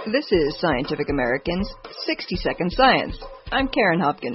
This is Scientific American's 60-Second Science. I'm Karen Hopkin.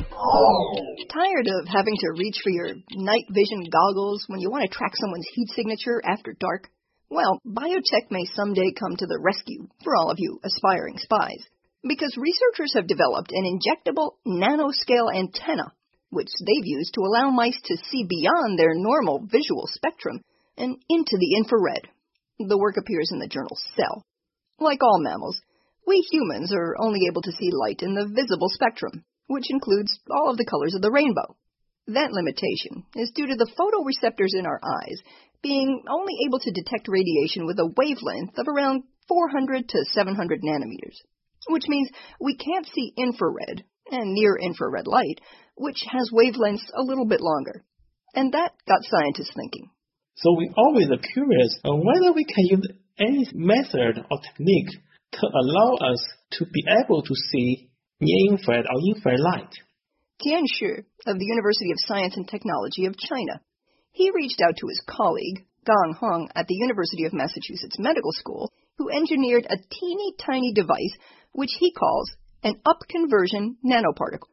Tired of having to reach for your night vision goggles when you want to track someone's heat signature after dark? Well, biotech may someday come to the rescue for all of you aspiring spies, because researchers have developed an injectable nanoscale antenna, which they've used to allow mice to see beyond their normal visual spectrum and into the infrared. The work appears in the journal Cell. Like all mammals, we humans are only able to see light in the visible spectrum, which includes all of the colors of the rainbow. That limitation is due to the photoreceptors in our eyes being only able to detect radiation with a wavelength of around 400 to 700 nanometers, which means we can't see infrared and near-infrared light, which has wavelengths a little bit longer. And that got scientists thinking. So we always are curious on whether we can use any method or technique to allow us to be able to see near-infrared or infrared light. Tian Shi of the University of Science and Technology of China. He reached out to his colleague, Gang Hong, at the University of Massachusetts Medical School, who engineered a teeny-tiny device which he calls an upconversion nanoparticle.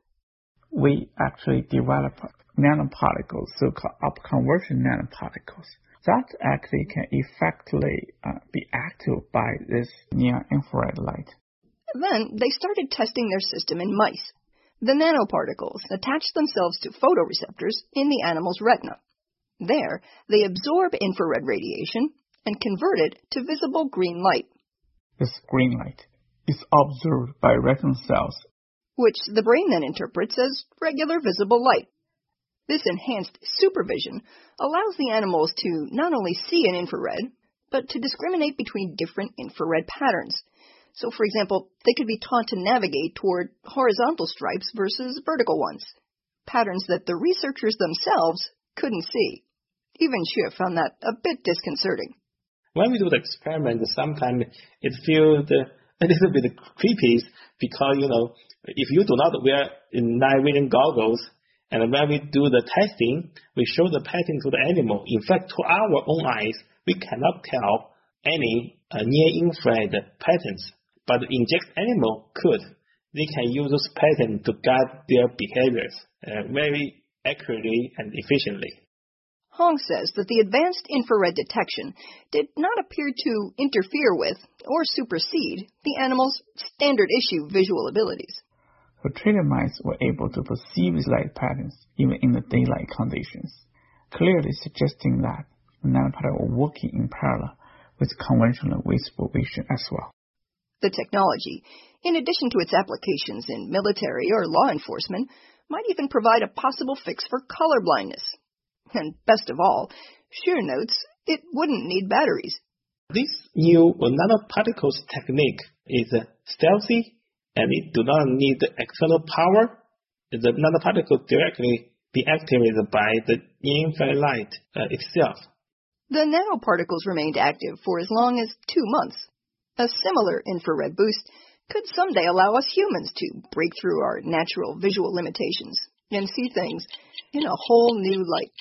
We actually developed nanoparticles, so-called upconversion nanoparticles, that actually can effectively be active by this near-infrared light. Then they started testing their system in mice. The nanoparticles attach themselves to photoreceptors in the animal's retina. There, they absorb infrared radiation and convert it to visible green light. This green light is observed by retinal cells, which the brain then interprets as regular visible light. This enhanced supervision allows the animals to not only see in infrared, but to discriminate between different infrared patterns. So, for example, they could be taught to navigate toward horizontal stripes versus vertical ones, patterns that the researchers themselves couldn't see. Even Shi found that a bit disconcerting. When we do the experiment, sometimes it feels a little bit creepy because, if you do not wear night vision goggles, and when we do the testing, we show the pattern to the animal. In fact, to our own eyes, we cannot tell any near-infrared patterns. But the inject animal could. They can use those patterns to guide their behaviors very accurately and efficiently. Hong says that the advanced infrared detection did not appear to interfere with or supersede the animal's standard-issue visual abilities. So treated mice were able to perceive these light patterns even in the daylight conditions, clearly suggesting that the nanoparticles were working in parallel with conventional visible vision as well. The technology, in addition to its applications in military or law enforcement, might even provide a possible fix for color blindness. And best of all, Shi notes it wouldn't need batteries. This new nanoparticles technique is stealthy, and it do not need external power. The nanoparticle directly be activated by the infrared light itself. The nanoparticles remained active for as long as 2 months. A similar infrared boost could someday allow us humans to break through our natural visual limitations and see things in a whole new light.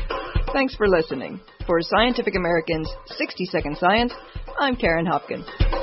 Thanks for listening. For Scientific American's 60-Second Science, I'm Karen Hopkin.